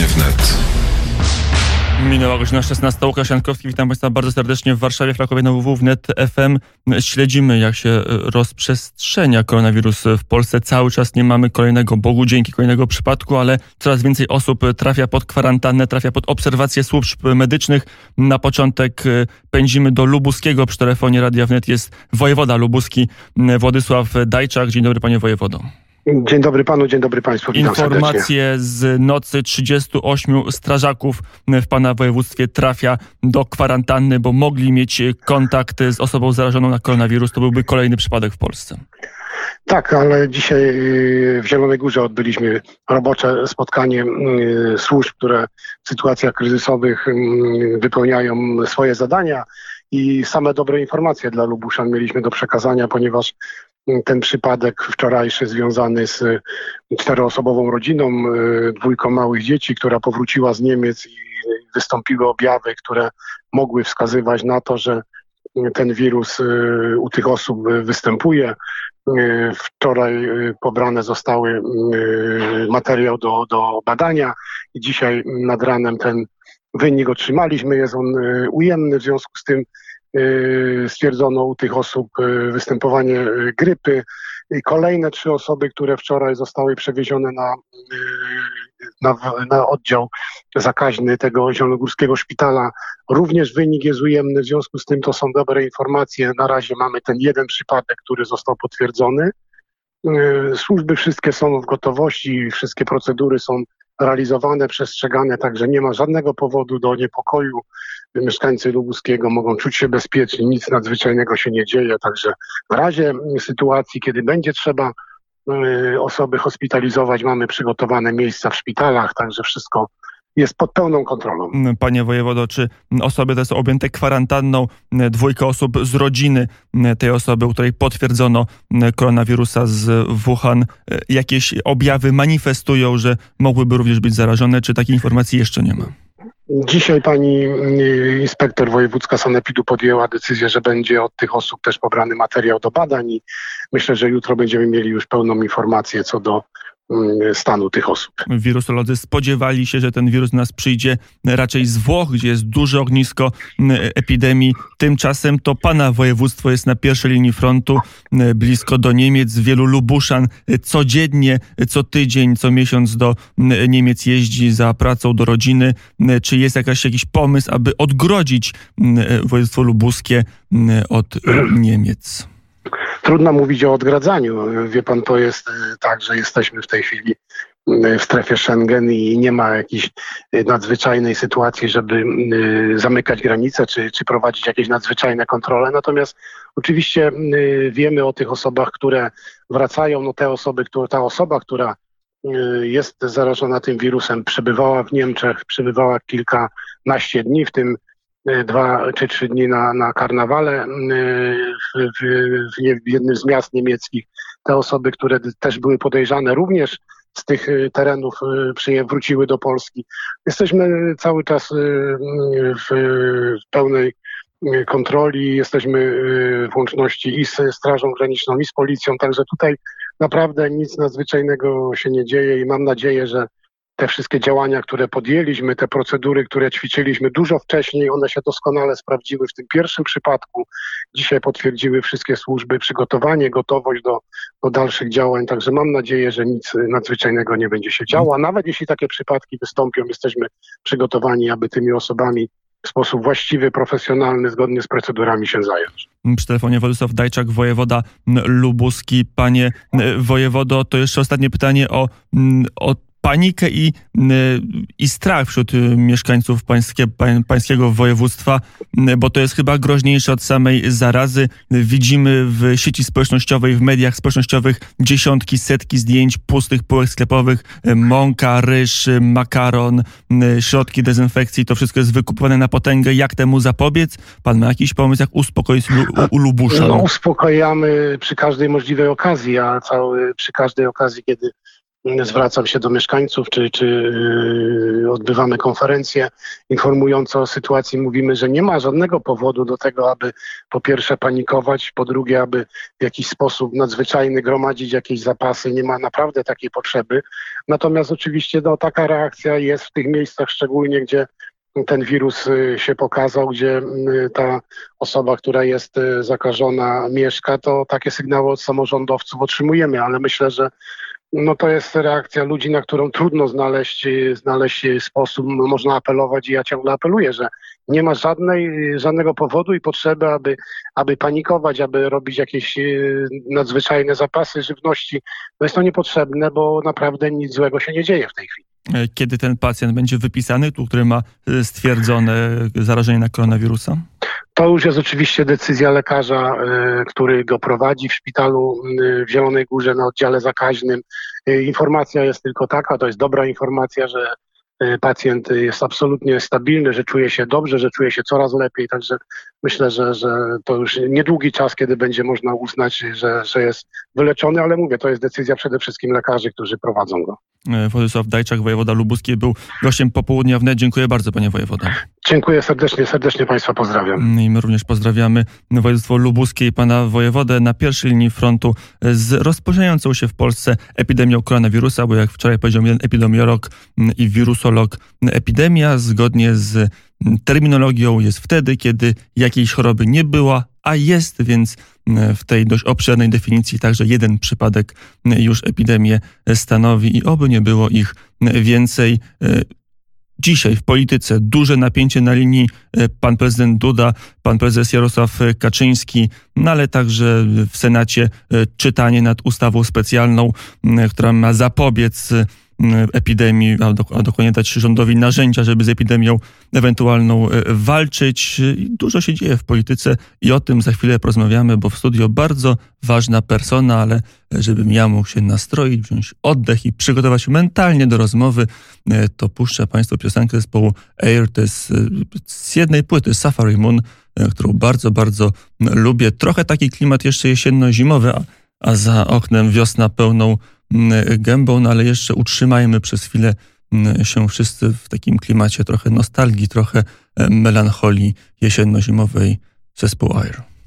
Tygodnie wnet. Minęła godzina 16. Łukasz Jankowski, witam Państwa bardzo serdecznie w Warszawie, w Krakowie, na www.wnet FM. Śledzimy, jak się rozprzestrzenia koronawirus w Polsce. Cały czas nie mamy kolejnego, Bogu dzięki, kolejnego przypadku, ale coraz więcej osób trafia pod kwarantannę, trafia pod obserwację służb medycznych. Na początek pędzimy do Lubuskiego. Przy telefonie Radia Wnet jest wojewoda lubuski Władysław Dajczak. Dzień dobry, panie wojewodo. Dzień dobry panu, dzień dobry państwu. Witam Informacje serdecznie. z nocy: 38 strażaków w pana województwie trafia do kwarantanny, bo mogli mieć kontakt z osobą zarażoną na koronawirus. To byłby kolejny przypadek w Polsce. Tak, ale dzisiaj w Zielonej Górze odbyliśmy robocze spotkanie służb, które w sytuacjach kryzysowych wypełniają swoje zadania i same dobre informacje dla Lubuszan mieliśmy do przekazania, ponieważ ten przypadek wczorajszy związany z 4-osobową rodziną, 2 małych dzieci, która powróciła z Niemiec i wystąpiły objawy, które mogły wskazywać na to, że ten wirus u tych osób występuje. Wczoraj pobrane zostały materiał do badania i dzisiaj nad ranem ten wynik otrzymaliśmy. Jest on ujemny, w związku z tym stwierdzono u tych osób występowanie grypy. I kolejne 3 osoby, które wczoraj zostały przewiezione na oddział zakaźny tego zielonogórskiego szpitala, również wynik jest ujemny, w związku z tym to są dobre informacje. Na razie mamy ten jeden przypadek, który został potwierdzony. Służby wszystkie są w gotowości, wszystkie procedury są realizowane, przestrzegane, także nie ma żadnego powodu do niepokoju. Mieszkańcy Lubuskiego mogą czuć się bezpiecznie, nic nadzwyczajnego się nie dzieje, także w razie sytuacji, kiedy będzie trzeba osoby hospitalizować, mamy przygotowane miejsca w szpitalach, także wszystko jest pod pełną kontrolą. Panie wojewodo, czy osoby te są objęte kwarantanną? 2 osób z rodziny tej osoby, u której potwierdzono koronawirusa z Wuhan, jakieś objawy manifestują, że mogłyby również być zarażone, czy takiej informacji jeszcze nie ma? Dzisiaj pani inspektor wojewódzka sanepidu podjęła decyzję, że będzie od tych osób też pobrany materiał do badań i myślę, że jutro będziemy mieli już pełną informację co do stanu tych osób. Wirusolodzy spodziewali się, że ten wirus do nas przyjdzie raczej z Włoch, gdzie jest duże ognisko epidemii. Tymczasem to pana województwo jest na pierwszej linii frontu, blisko do Niemiec. Wielu Lubuszan codziennie, co tydzień, co miesiąc do Niemiec jeździ za pracą, do rodziny. Czy jest jakiś pomysł, aby odgrodzić województwo lubuskie od Niemiec? Trudno mówić o odgradzaniu. Wie pan, to jest tak, że jesteśmy w tej chwili w strefie Schengen i nie ma jakiejś nadzwyczajnej sytuacji, żeby zamykać granice czy prowadzić jakieś nadzwyczajne kontrole. Natomiast oczywiście wiemy o tych osobach, które wracają. No ta osoba, która jest zarażona tym wirusem, przebywała w Niemczech, przebywała kilkanaście dni, w tym 2 czy 3 dni na karnawale w jednym z miast niemieckich. Te osoby, które też były podejrzane, również z tych terenów wróciły do Polski. Jesteśmy cały czas w pełnej kontroli, jesteśmy w łączności i z Strażą Graniczną, i z Policją, także tutaj naprawdę nic nadzwyczajnego się nie dzieje i mam nadzieję, że te wszystkie działania, które podjęliśmy, te procedury, które ćwiczyliśmy dużo wcześniej, one się doskonale sprawdziły w tym pierwszym przypadku. Dzisiaj potwierdziły wszystkie służby przygotowanie, gotowość do dalszych działań. Także mam nadzieję, że nic nadzwyczajnego nie będzie się działo. A nawet jeśli takie przypadki wystąpią, jesteśmy przygotowani, aby tymi osobami w sposób właściwy, profesjonalny, zgodnie z procedurami się zająć. Przy telefonie Władysław Dajczak, wojewoda lubuski. Panie wojewodo, to jeszcze ostatnie pytanie o panikę i strach wśród mieszkańców pańskiego województwa, bo to jest chyba groźniejsze od samej zarazy. Widzimy w sieci społecznościowej, w mediach społecznościowych dziesiątki, setki zdjęć pustych półek sklepowych, mąka, ryż, makaron, środki dezynfekcji. To wszystko jest wykupowane na potęgę. Jak temu zapobiec? Pan ma jakiś pomysł, jak uspokoić Lubuszan? No, uspokajamy przy każdej możliwej okazji, przy każdej okazji, kiedy zwracam się do mieszkańców, czy odbywamy konferencje informujące o sytuacji. Mówimy, że nie ma żadnego powodu do tego, aby po pierwsze panikować, po drugie, aby w jakiś sposób nadzwyczajny gromadzić jakieś zapasy. Nie ma naprawdę takiej potrzeby. Natomiast oczywiście taka reakcja jest w tych miejscach, szczególnie gdzie ten wirus się pokazał, gdzie ta osoba, która jest zakażona, mieszka, to takie sygnały od samorządowców otrzymujemy, ale myślę, że to jest reakcja ludzi, na którą trudno znaleźć sposób. Można apelować i ja ciągle apeluję, że nie ma żadnego powodu i potrzeby, aby panikować, aby robić jakieś nadzwyczajne zapasy żywności. Jest to niepotrzebne, bo naprawdę nic złego się nie dzieje w tej chwili. Kiedy ten pacjent będzie wypisany, który ma stwierdzone zarażenie na koronawirusa? To już jest oczywiście decyzja lekarza, który go prowadzi w szpitalu w Zielonej Górze na oddziale zakaźnym. Informacja jest tylko taka, to jest dobra informacja, że pacjent jest absolutnie stabilny, że czuje się dobrze, że czuje się coraz lepiej. Także myślę, że to już niedługi czas, kiedy będzie można uznać, że jest wyleczony, ale mówię, to jest decyzja przede wszystkim lekarzy, którzy prowadzą go. Władysław Dajczak, wojewoda lubuski, był gościem Popołudnia Wnet. Dziękuję bardzo, panie wojewodo. Dziękuję serdecznie Państwa pozdrawiam. I my również pozdrawiamy województwo lubuskie i pana wojewodę na pierwszej linii frontu z rozpoczynającą się w Polsce epidemią koronawirusa, bo jak wczoraj powiedział jeden epidemiolog i wirusolog, epidemia zgodnie z terminologią jest wtedy, kiedy jakiejś choroby nie była, a jest, więc w tej dość obszernej definicji także jeden przypadek już epidemię stanowi i oby nie było ich więcej. Dzisiaj w polityce duże napięcie na linii pan prezydent Duda, pan prezes Jarosław Kaczyński, ale także w Senacie czytanie nad ustawą specjalną, która ma zapobiec epidemii, a dokładnie dać rządowi narzędzia, żeby z epidemią ewentualną walczyć. Dużo się dzieje w polityce i o tym za chwilę porozmawiamy, bo w studio bardzo ważna persona, ale żebym ja mógł się nastroić, wziąć oddech i przygotować mentalnie do rozmowy, to puszczę Państwu piosenkę zespołu Air. To jest z jednej płyty Safari Moon, którą bardzo, bardzo lubię. Trochę taki klimat jeszcze jesienno-zimowy, a za oknem wiosna pełną gębą, ale jeszcze utrzymajmy przez chwilę się wszyscy w takim klimacie trochę nostalgii, trochę melancholii jesienno-zimowej. Zespół Air.